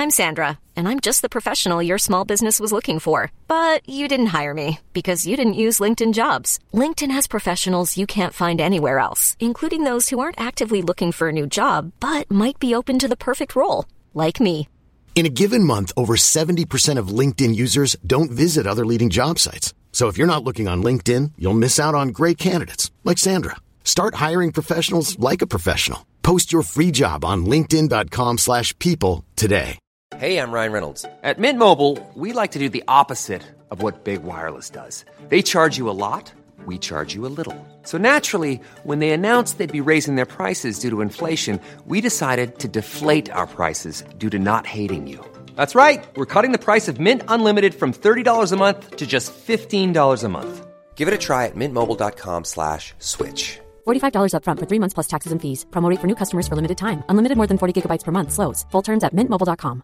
I'm Sandra, and I'm just the professional your small business was looking for. But you didn't hire me because you didn't use LinkedIn Jobs. LinkedIn has professionals you can't find anywhere else, including those who aren't actively looking for a new job, but might be open to the perfect role, like me. In a given month, over 70% of LinkedIn users don't visit other leading job sites. So if you're not looking on LinkedIn, you'll miss out on great candidates like Sandra. Start hiring professionals like a professional. Post your free job on linkedin.com/people today. Hey, I'm Ryan Reynolds. At Mint Mobile, we like to do the opposite of what Big Wireless does. They charge you a lot, we charge you a little. So naturally, when they announced they'd be raising their prices due to inflation, we decided to deflate our prices due to not hating you. That's right. We're cutting the price of Mint Unlimited from $30 a month to just $15 a month. Give it a try at mintmobile.com/switch. $45 up front for 3 months plus taxes and fees. Promo rate for new customers for limited time. Unlimited more than 40 gigabytes per month. Slows full terms at mintmobile.com.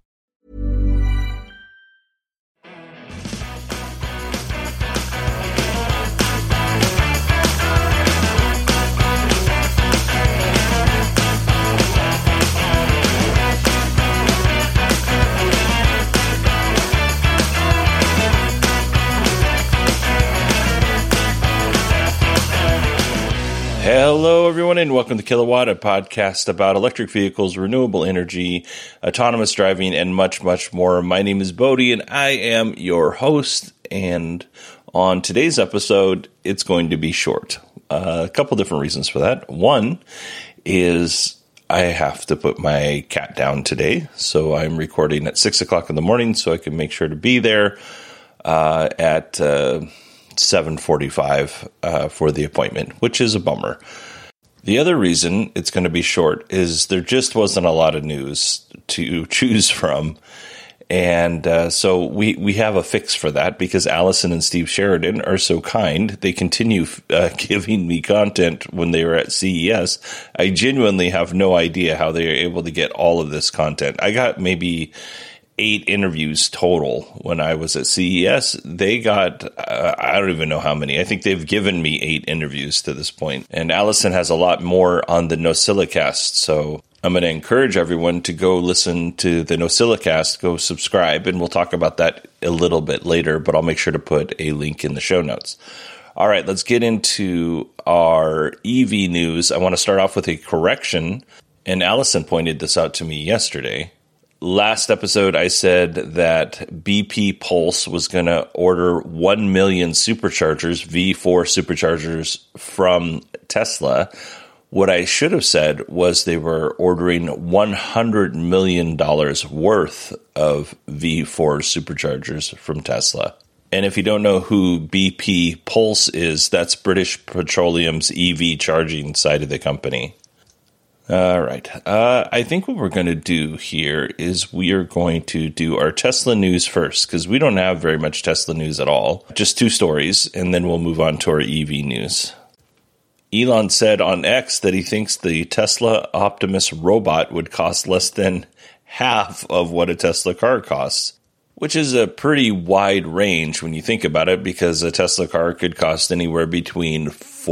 Hello, everyone, and welcome to Kilowatt, a podcast about electric vehicles, renewable energy, autonomous driving, and much, much more. My name is Bodie, and I am your host. And on today's episode, it's going to be short. A couple different reasons for that. One is I have to put my cat down today, so I'm recording at 6 o'clock in the morning so I can make sure to be there at 7:45 for the appointment, which is a bummer. The other reason it's going to be short is there just wasn't a lot of news to choose from. And so we have a fix for that because Allison and Steve Sheridan are so kind. They continue giving me content when they were at CES. I genuinely have no idea how they are able to get all of this content. I got maybe 8 interviews total when I was at CES. They got, I don't even know how many. I think they've given me 8 interviews to this point. And Allison has a lot more on the NosillaCast. So I'm going to encourage everyone to go listen to the NosillaCast, go subscribe, and we'll talk about that a little bit later, but I'll make sure to put a link in the show notes. All right, let's get into our EV news. I want to start off with a correction, and Allison pointed this out to me yesterday. Last episode, I said that BP Pulse was going to order 1 million superchargers, V4 superchargers from Tesla. What I should have said was they were ordering $100 million worth of V4 superchargers from Tesla. And if you don't know who BP Pulse is, that's British Petroleum's EV charging side of the company. All right. I think what we're going to do here is we are going to do our Tesla news first because we don't have very much Tesla news at all. Just 2 stories, and then we'll move on to our EV news. Elon said on X that he thinks the Tesla Optimus robot would cost less than half of what a Tesla car costs, which is a pretty wide range when you think about it because a Tesla car could cost anywhere between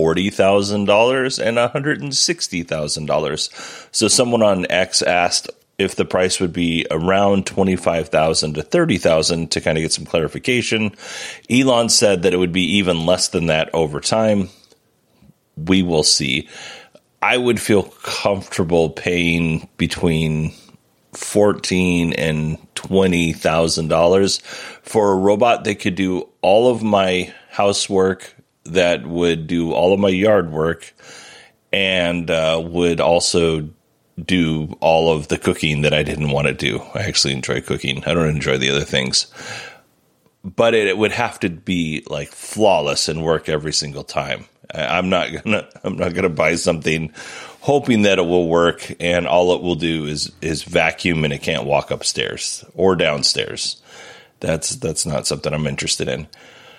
$40,000 and $160,000. So someone on X asked if the price would be around $25,000 to $30,000 to kind of get some clarification. Elon said that it would be even less than that over time. We will see. I would feel comfortable paying between $14,000 and $20,000 for a robot that could do all of my housework, that would do all of my yard work, and would also do all of the cooking that I didn't want to do. I actually enjoy cooking. I don't enjoy the other things. But it would have to be like flawless and work every single time. I'm not gonna buy something hoping that it will work and all it will do is vacuum and it can't walk upstairs or downstairs. That's not something I'm interested in.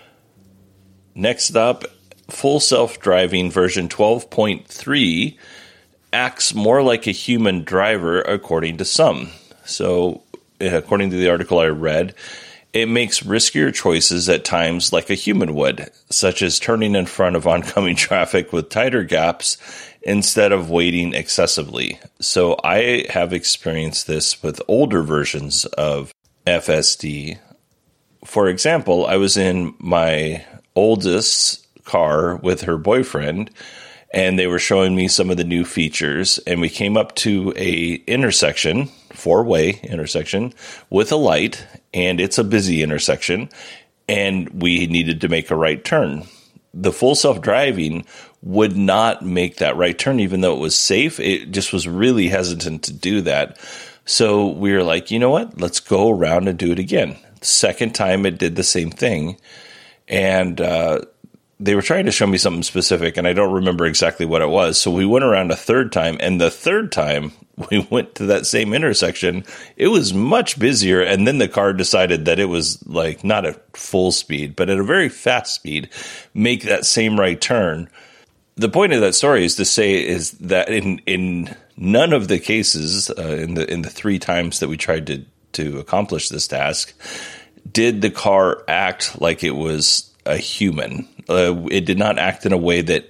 Next up, full self-driving version 12.3 acts more like a human driver according to some. So according to the article I read, it makes riskier choices at times like a human would, such as turning in front of oncoming traffic with tighter gaps instead of waiting excessively. So I have experienced this with older versions of FSD. For example, I was in my oldest's car with her boyfriend, and they were showing me some of the new features, and we came up to a intersection, 4-way intersection, with a light, and it's a busy intersection, and we needed to make a right turn. The full self-driving would not make that right turn, even though it was safe. It just was really hesitant to do that. So we were like, you know what? Let's go around and do it again. Second time, it did the same thing. And they were trying to show me something specific, and I don't remember exactly what it was. So we went around a third time, and the third time we went to that same intersection, it was much busier. And then the car decided that it was like not at full speed, but at a very fast speed, make that same right turn. The point of that story is to say is that in none of the cases, in the 3 times that we tried to accomplish this task, did the car act like it was a human. It did not act in a way that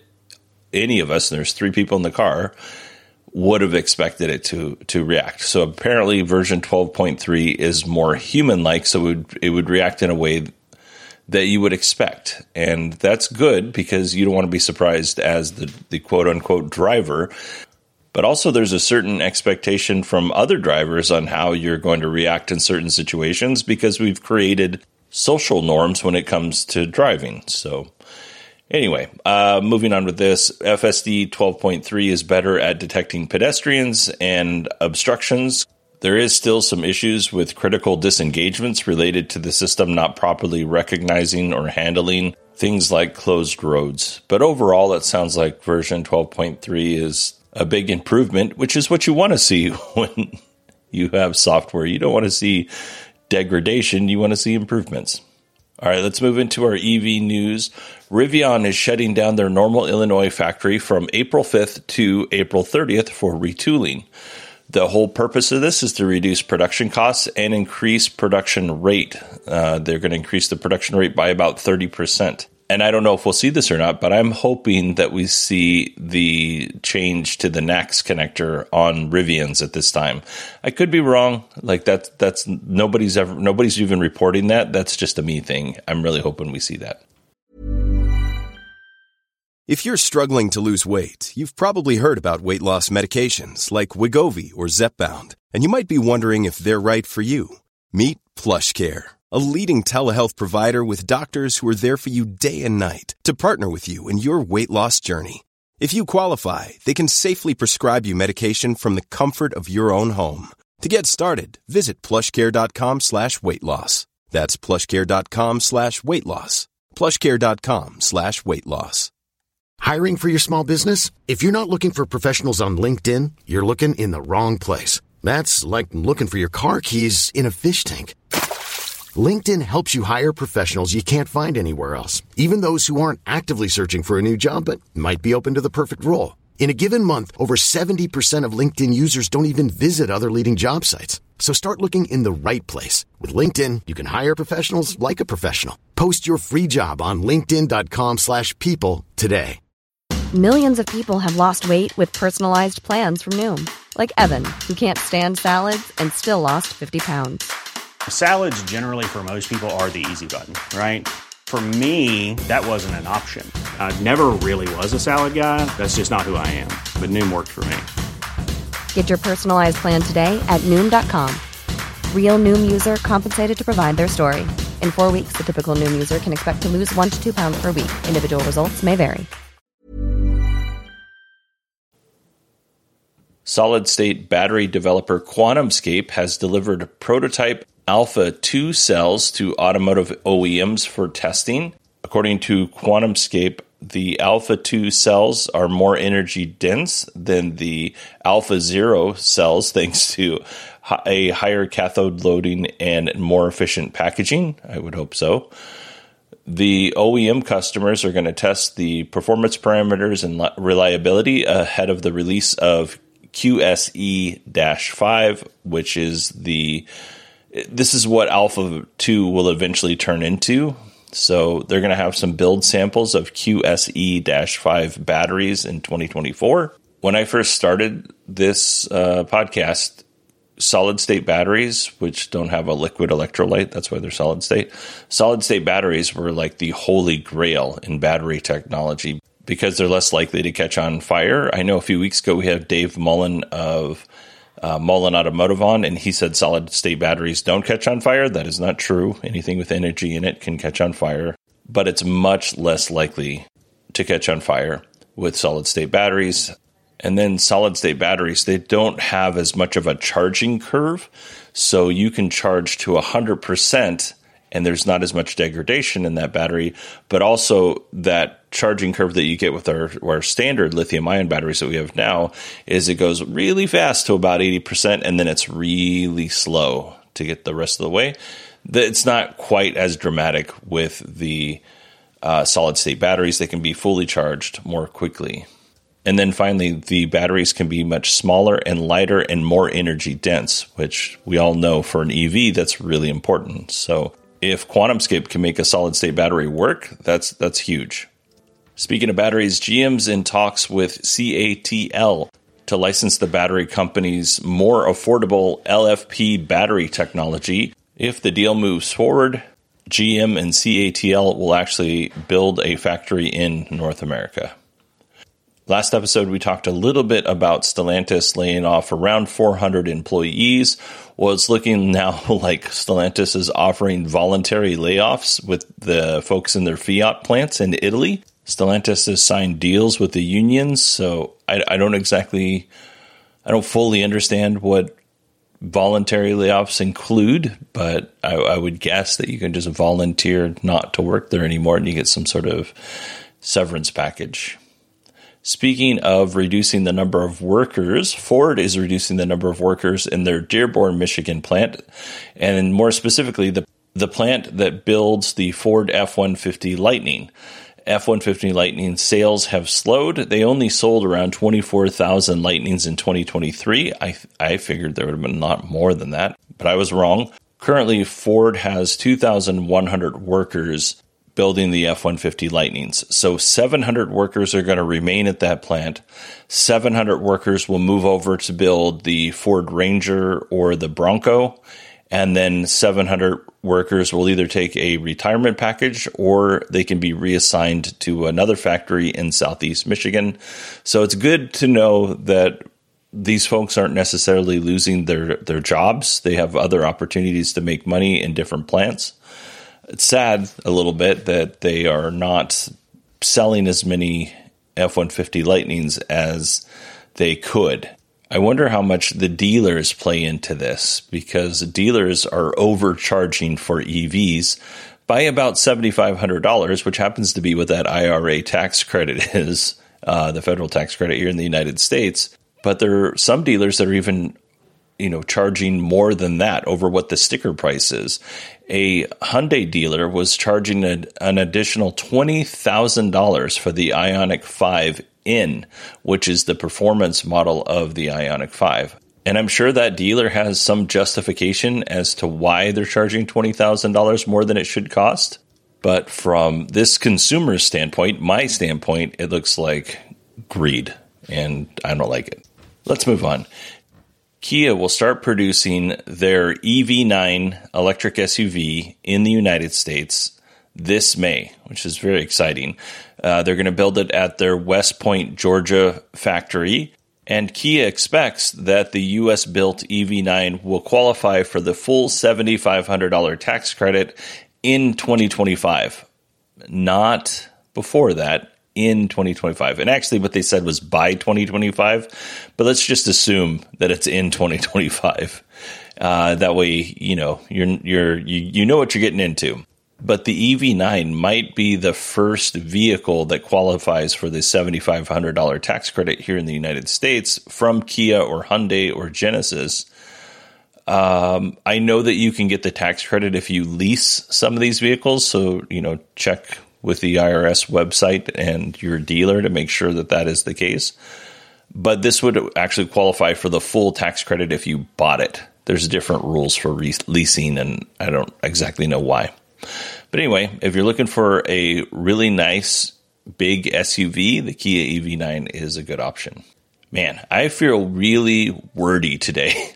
any of us, and there's 3 people in the car, would have expected it to react. So apparently version 12.3 is more human-like, so it would react in a way that you would expect. And that's good because you don't want to be surprised as the quote-unquote driver. But also there's a certain expectation from other drivers on how you're going to react in certain situations because we've created social norms when it comes to driving. So anyway, moving on with this, FSD 12.3 is better at detecting pedestrians and obstructions. There is still some issues with critical disengagements related to the system not properly recognizing or handling things like closed roads. But overall, it sounds like version 12.3 is a big improvement, which is what you want to see when you have software. You don't want to see degradation, you want to see improvements. All right, let's move into our EV news. Rivian is shutting down their Normal, Illinois factory from April 5th to April 30th for retooling. The whole purpose of this is to reduce production costs and increase production rate. They're going to increase the production rate by about 30%. And I don't know if we'll see this or not, but I'm hoping that we see the change to the NACS connector on Rivians at this time. I could be wrong. Like that's nobody's even reporting that. That's just a me thing. I'm really hoping we see that. If you're struggling to lose weight, you've probably heard about weight loss medications like Wegovy or Zepbound, and you might be wondering if they're right for you. Meet PlushCare, a leading telehealth provider with doctors who are there for you day and night to partner with you in your weight loss journey. If you qualify, they can safely prescribe you medication from the comfort of your own home. To get started, visit plushcare.com/weightloss. That's plushcare.com/weightloss. plushcare.com/weightloss. Hiring for your small business? If you're not looking for professionals on LinkedIn, you're looking in the wrong place. That's like looking for your car keys in a fish tank. LinkedIn helps you hire professionals you can't find anywhere else, even those who aren't actively searching for a new job but might be open to the perfect role. In a given month, over 70% of LinkedIn users don't even visit other leading job sites. So start looking in the right place. With LinkedIn, you can hire professionals like a professional. Post your free job on linkedin.com/people today. Millions of people have lost weight with personalized plans from Noom. Like Evan, who can't stand salads and still lost 50 pounds. Salads generally for most people are the easy button, right? For me, that wasn't an option. I never really was a salad guy. That's just not who I am. But Noom worked for me. Get your personalized plan today at Noom.com. Real Noom user compensated to provide their story. In 4 weeks, the typical Noom user can expect to lose 1 to 2 pounds per week. Individual results may vary. Solid-state battery developer QuantumScape has delivered prototype Alpha 2 cells to automotive OEMs for testing. According to QuantumScape, the Alpha 2 cells are more energy dense than the Alpha 0 cells thanks to a higher cathode loading and more efficient packaging. I would hope so. The OEM customers are going to test the performance parameters and reliability ahead of the release of QSE-5, which is this is what Alpha 2 will eventually turn into. So they're going to have some build samples of QSE-5 batteries in 2024. When I first started this podcast, solid-state batteries, which don't have a liquid electrolyte, that's why they're solid-state. Solid-state batteries were like the holy grail in battery technology because they're less likely to catch on fire. I know a few weeks ago we had Dave Mullen of Mullen Automotive on, and he said solid-state batteries don't catch on fire. That is not true. Anything with energy in it can catch on fire, but it's much less likely to catch on fire with solid-state batteries. And then solid-state batteries, they don't have as much of a charging curve, so you can charge to 100%, and there's not as much degradation in that battery, but also that charging curve that you get with our standard lithium-ion batteries that we have now is it goes really fast to about 80%, and then it's really slow to get the rest of the way. It's not quite as dramatic with the solid-state batteries. They can be fully charged more quickly. And then finally, the batteries can be much smaller and lighter and more energy dense, which we all know for an EV, that's really important. So if QuantumScape can make a solid-state battery work, that's huge. Speaking of batteries, GM's in talks with CATL to license the battery company's more affordable LFP battery technology. If the deal moves forward, GM and CATL will actually build a factory in North America. Last episode, we talked a little bit about Stellantis laying off around 400 employees. Well, it's looking now like Stellantis is offering voluntary layoffs with the folks in their Fiat plants in Italy. Stellantis has signed deals with the unions, so I don't fully understand what voluntary layoffs include, but I would guess that you can just volunteer not to work there anymore and you get some sort of severance package. Speaking of reducing the number of workers, Ford is reducing the number of workers in their Dearborn, Michigan plant, and more specifically, the plant that builds the Ford F-150 Lightning. F-150 Lightning sales have slowed. They only sold around 24,000 Lightnings in 2023. I figured there would have been a lot more than that, but I was wrong. Currently, Ford has 2,100 workers building the F-150 Lightnings. So 700 workers are going to remain at that plant. 700 workers will move over to build the Ford Ranger or the Bronco. And then 700 workers will either take a retirement package or they can be reassigned to another factory in Southeast Michigan. So it's good to know that these folks aren't necessarily losing their jobs. They have other opportunities to make money in different plants. It's sad a little bit that they are not selling as many F-150 Lightnings as they could. I wonder how much the dealers play into this, because dealers are overcharging for EVs by about $7,500, which happens to be what that IRA tax credit is, the federal tax credit here in the United States. But there are some dealers that are even charging more than that over what the sticker price is. A Hyundai dealer was charging an additional $20,000 for the Ioniq 5N, which is the performance model of the Ioniq 5. And I'm sure that dealer has some justification as to why they're charging $20,000 more than it should cost. But from this consumer's standpoint, my standpoint, it looks like greed, and I don't like it. Let's move on. Kia will start producing their EV9 electric SUV in the United States this May, which is very exciting. They're going to build it at their West Point, Georgia factory, and Kia expects that the U.S.-built EV9 will qualify for the full $7,500 tax credit in 2025, not before that. In 2025. And actually what they said was by 2025, but let's just assume that it's in 2025. That way, you know what you're getting into. But the EV9 might be the first vehicle that qualifies for the $7,500 tax credit here in the United States from Kia or Hyundai or Genesis. I know that you can get the tax credit if you lease some of these vehicles. So, check with the IRS website and your dealer to make sure that that is the case. But this would actually qualify for the full tax credit if you bought it. There's different rules for leasing, and I don't exactly know why. But anyway, if you're looking for a really nice big SUV, the Kia EV9 is a good option. Man, I feel really wordy today.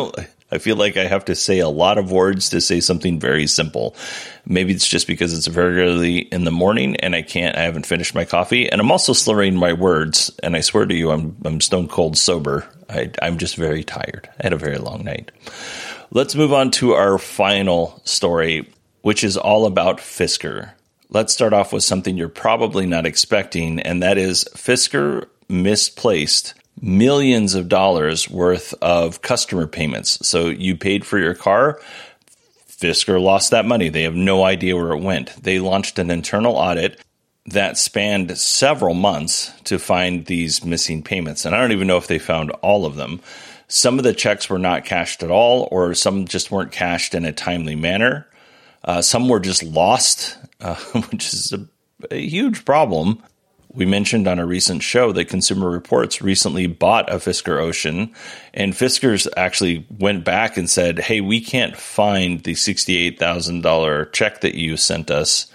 I feel like I have to say a lot of words to say something very simple. Maybe it's just because it's very early in the morning and I haven't finished my coffee, and I'm also slurring my words. And I swear to you, I'm stone cold sober. I'm just very tired. I had a very long night. Let's move on to our final story, which is all about Fisker. Let's start off with something you're probably not expecting, and that is Fisker misplaced millions of dollars worth of customer payments. So you paid for your car, Fisker lost that money. They have no idea where it went. They launched an internal audit that spanned several months to find these missing payments. And I don't even know if they found all of them. Some of the checks were not cashed at all, or some just weren't cashed in a timely manner. Some were just lost, which is a huge problem. We mentioned on a recent show that Consumer Reports recently bought a Fisker Ocean, and Fisker's actually went back and said, hey, we can't find the $68,000 check that you sent us.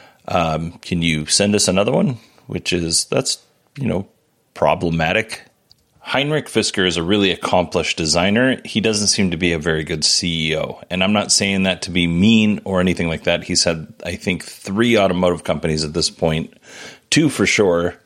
Can you send us another one? That's problematic. Heinrich Fisker is a really accomplished designer. He doesn't seem to be a very good CEO. And I'm not saying that to be mean or anything like that. He's had, I think, 3 automotive companies at this point, 2 for sure,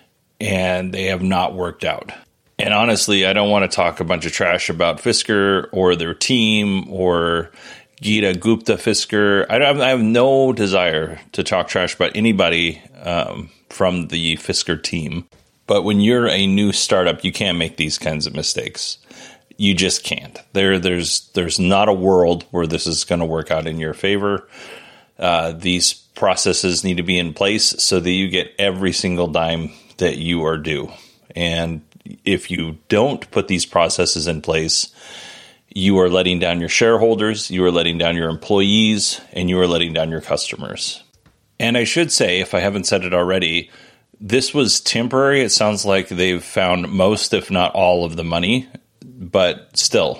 and they have not worked out. And honestly, I don't want to talk a bunch of trash about Fisker or their team or Geeta Gupta Fisker. I have no desire to talk trash about anybody from the Fisker team. But when you're a new startup, you can't make these kinds of mistakes. You just can't. There's not a world where this is going to work out in your favor. These processes need to be in place so that you get every single dime that you are due. And if you don't put these processes in place, you are letting down your shareholders, you are letting down your employees, and you are letting down your customers. And I should say, if I haven't said it already, this was temporary. It sounds like they've found most, if not all, of the money, but still,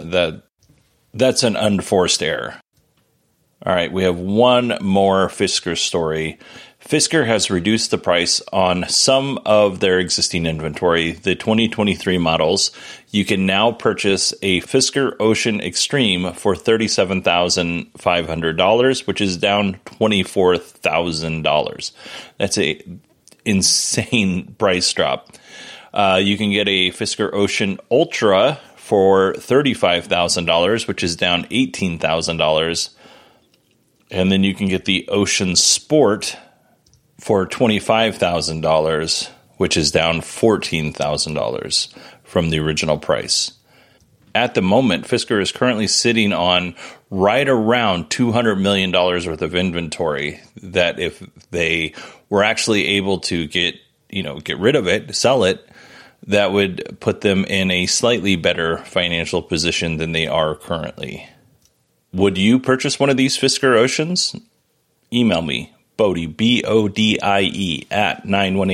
that's an unforced error. All right, we have one more Fisker story. Fisker has reduced the price on some of their existing inventory. The 2023 models, you can now purchase a Fisker Ocean Extreme for $37,500, which is down $24,000. That's a insane price drop. You can get a Fisker Ocean Ultra for $35,000, which is down $18,000. And then you can get the Ocean Sport for $25,000, which is down $14,000 from the original price. At the moment, Fisker is currently sitting on right around $200 million worth of inventory that if they were actually able to get rid of it, sell it, that would put them in a slightly better financial position than they are currently. Would you purchase one of these Fisker Oceans? Email me, Bodie, BODIE, at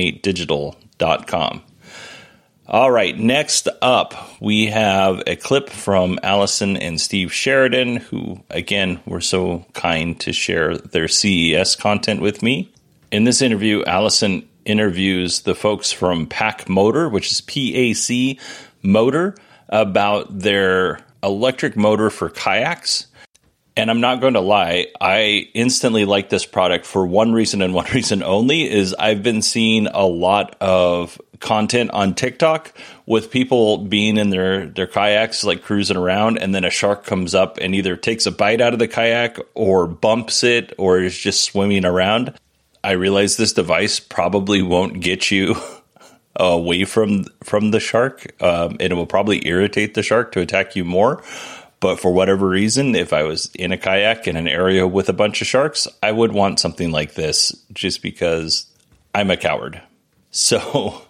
918digital.com. All right, next up, we have a clip from Allison and Steve Sheridan, who, again, were so kind to share their CES content with me. In this interview, Allison interviews the folks from PAC Motor, which is PAC Motor, about their electric motor for kayaks. And I'm not going to lie, I instantly like this product for one reason and one reason only, is I've been seeing a lot of content on TikTok with people being in their kayaks, like cruising around, and then a shark comes up and either takes a bite out of the kayak or bumps it or is just swimming around. I realize this device probably won't get you away from the shark, and it will probably irritate the shark to attack you more. But for whatever reason, if I was in a kayak in an area with a bunch of sharks, I would want something like this just because I'm a coward. So,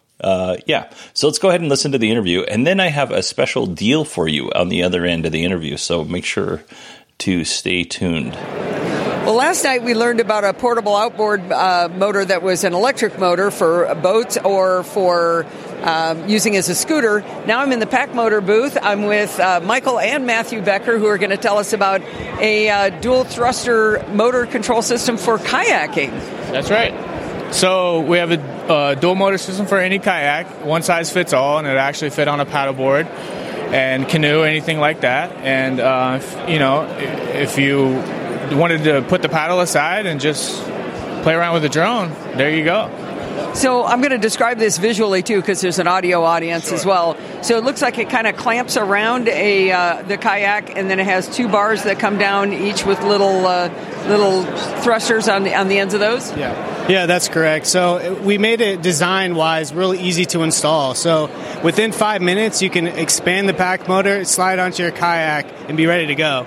So let's go ahead and listen to the interview. And then I have a special deal for you on the other end of the interview. So make sure to stay tuned. Well, last night we learned about a portable outboard motor that was an electric motor for boats or for using as a scooter. Now I'm in the PAC Motor booth. I'm with Michael and Matthew Becker, who are going to tell us about a dual thruster motor control system for kayaking. That's right. So we have a dual motor system for any kayak, one size fits all, and it actually fit on a paddleboard and canoe, anything like that. And if you wanted to put the paddle aside and just play around with the drone, there you go. So I'm going to describe this visually too, because there's an audio audience as well. So it looks like it kind of clamps around the kayak, and then it has two bars that come down, each with little thrusters on the ends of those. Yeah, that's correct. So we made it design-wise really easy to install. So within 5 minutes, you can expand the pack motor, slide onto your kayak, and be ready to go.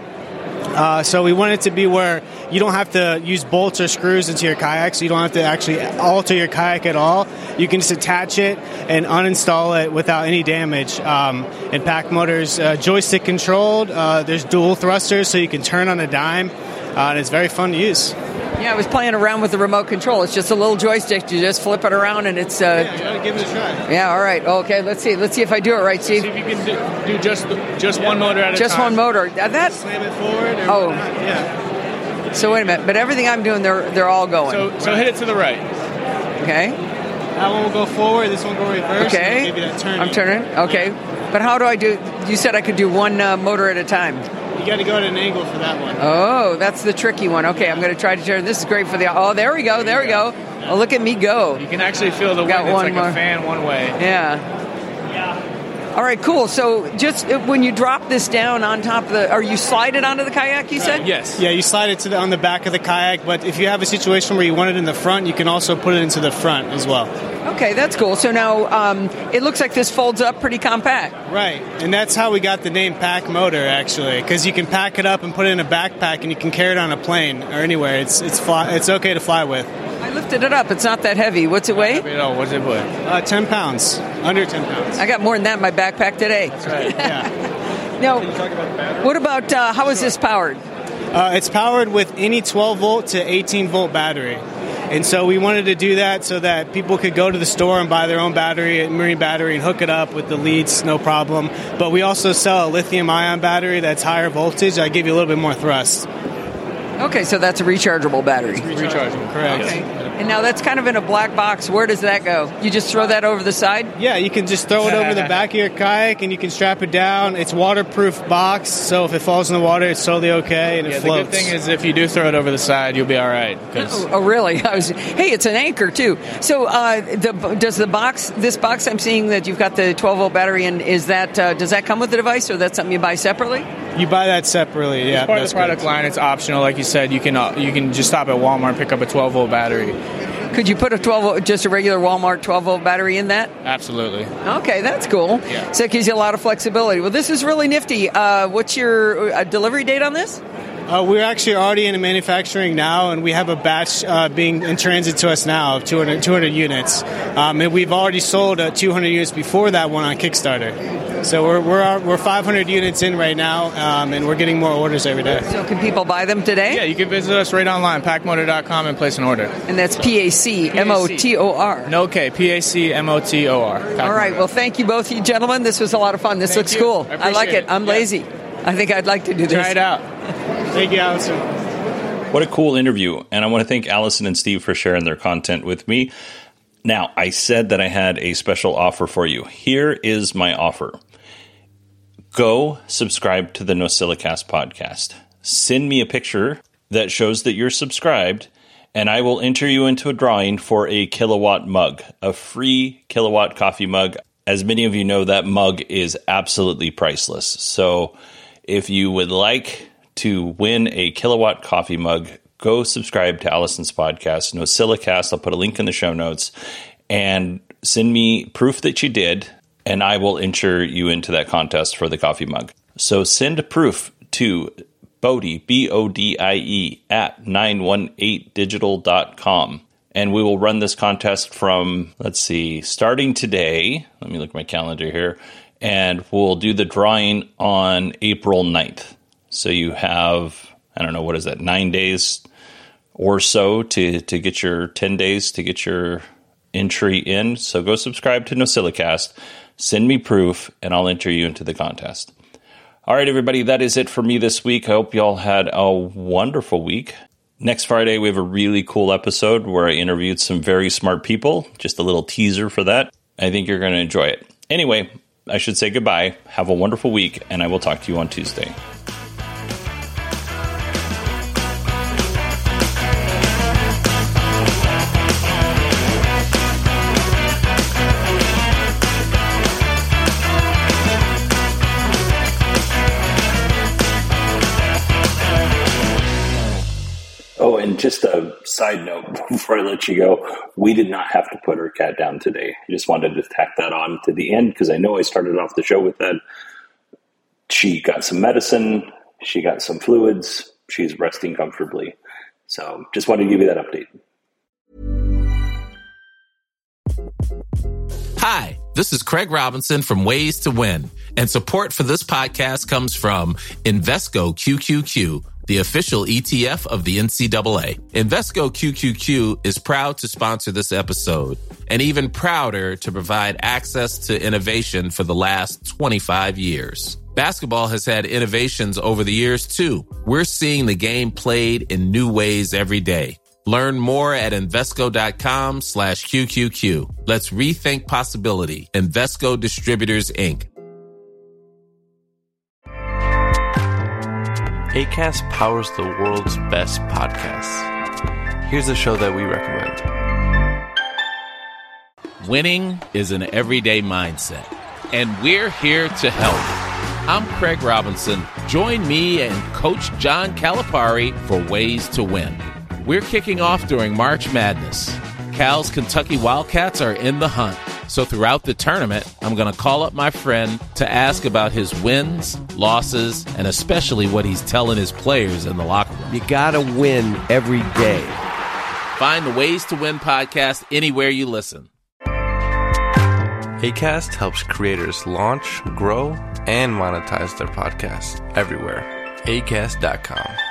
So we want it to be where you don't have to use bolts or screws into your kayak, so you don't have to actually alter your kayak at all. You can just attach it and uninstall it without any damage. And pack motors, joystick controlled. There's dual thrusters, so you can turn on a dime, and it's very fun to use. Yeah, I was playing around with the remote control. It's just a little joystick. You just flip it around, and it's... Yeah, you gotta give it a try. Yeah, all right. Okay, let's see if I do it right, Steve. See if you can do just one motor at a time. Just one motor. Slam it forward. Or whatnot. Yeah. So wait a minute. But everything I'm doing, they're all going. So hit it to the right. Okay. That one will go forward. This one will go reverse. Okay. Maybe that turn. I'm turning. Okay. But how do I do... You said I could do one motor at a time. You got to go at an angle for that one. Oh, that's the tricky one. Okay, I'm going to try to turn. This is great for the... Oh, there we go. There we go. Oh, look at me go. You can actually feel the wind. It's like a fan one way. Yeah. All right, cool. So just when you drop this down on top of the... Are you slide it onto the kayak, you said? Yes. Yeah, you slide it on the back of the kayak, but if you have a situation where you want it in the front, you can also put it into the front as well. Okay, that's cool. So now it looks like this folds up pretty compact. Right, and that's how we got the name Pack Motor, actually, because you can pack it up and put it in a backpack, and you can carry it on a plane or anywhere. It's okay to fly with. I lifted it up. It's not that heavy. What's it weigh? What's it weigh? 10 pounds. Under 10 pounds. I got more than that in my backpack today. That's right, yeah. Now, Can you talk about the battery? what about, how is this powered? It's powered with any 12-volt to 18-volt battery. And so we wanted to do that so that people could go to the store and buy their own battery, marine battery, and hook it up with the leads, no problem. But we also sell a lithium-ion battery that's higher voltage. I give you a little bit more thrust. Okay, so that's a rechargeable battery. Rechargeable, correct. Okay. And now that's kind of in a black box. Where does that go? You just throw that over the side? Yeah, you can just throw it over the back of your kayak and you can strap it down. It's waterproof box, so if it falls in the water, it's totally okay and it floats. The good thing is if you do throw it over the side, you'll be all right. Oh, really? Hey, it's an anchor too. So does this box I'm seeing that you've got the 12-volt battery in, does that come with the device, or that's something you buy separately? You buy that separately, yeah. It's part of the product line. It's optional. Like you said, you can just stop at Walmart and pick up a 12-volt battery. Could you put just a regular Walmart 12-volt battery in that? Absolutely. Okay, that's cool. Yeah. So it gives you a lot of flexibility. Well, this is really nifty. What's your delivery date on this? We're actually already in manufacturing now, and we have a batch being in transit to us now of 200 units. And we've already sold 200 units before that one on Kickstarter. So we're 500 units in right now, and we're getting more orders every day. So can people buy them today? Yeah, you can visit us right online, packmotor.com, and place an order. And that's PACMOTOR. No K, PACMOTOR. All right, well, thank you both, you gentlemen. This was a lot of fun. This looks cool. I like it. I'm lazy. I think I'd like to do this. Try it out. Thank you, Allison. What a cool interview. And I want to thank Allison and Steve for sharing their content with me. Now, I said that I had a special offer for you. Here is my offer. Go subscribe to the NosillaCast podcast. Send me a picture that shows that you're subscribed, and I will enter you into a drawing for a Kilowatt mug, a free Kilowatt coffee mug. As many of you know, that mug is absolutely priceless. So if you would like to win a Kilowatt coffee mug, go subscribe to Allison's podcast, NosillaCast. I'll put a link in the show notes, and send me proof that you did, and I will enter you into that contest for the coffee mug. So send proof to Bodie, BODIE, at 918digital.com. And we will run this contest from, starting today. Let me look at my calendar here. And we'll do the drawing on April 9th. So you have, 9 days or so to get your 10 days to get your entry in. So go subscribe to NosillaCast, send me proof, and I'll enter you into the contest. All right, everybody, that is it for me this week. I hope you all had a wonderful week. Next Friday, we have a really cool episode where I interviewed some very smart people. Just a little teaser for that. I think you're going to enjoy it. Anyway, I should say goodbye. Have a wonderful week, and I will talk to you on Tuesday. Oh, and just a side note before I let you go, we did not have to put our cat down today. I just wanted to tack that on to the end because I know I started off the show with that. She got some medicine. She got some fluids. She's resting comfortably. So just wanted to give you that update. Hi, this is Craig Robinson from Ways to Win, and support for this podcast comes from Invesco QQQ, the official ETF of the NCAA. Invesco QQQ is proud to sponsor this episode, and even prouder to provide access to innovation for the last 25 years. Basketball has had innovations over the years, too. We're seeing the game played in new ways every day. Learn more at Invesco.com/QQQ. Let's rethink possibility. Invesco Distributors, Inc. Acast powers the world's best podcasts. Here's a show that we recommend. Winning is an everyday mindset, and we're here to help. I'm Craig Robinson. Join me and Coach John Calipari for Ways to Win. We're kicking off during March Madness. Cal's Kentucky Wildcats are in the hunt. So throughout the tournament, I'm going to call up my friend to ask about his wins, losses, and especially what he's telling his players in the locker room. You got to win every day. Find the Ways to Win podcast anywhere you listen. Acast helps creators launch, grow, and monetize their podcasts everywhere. Acast.com.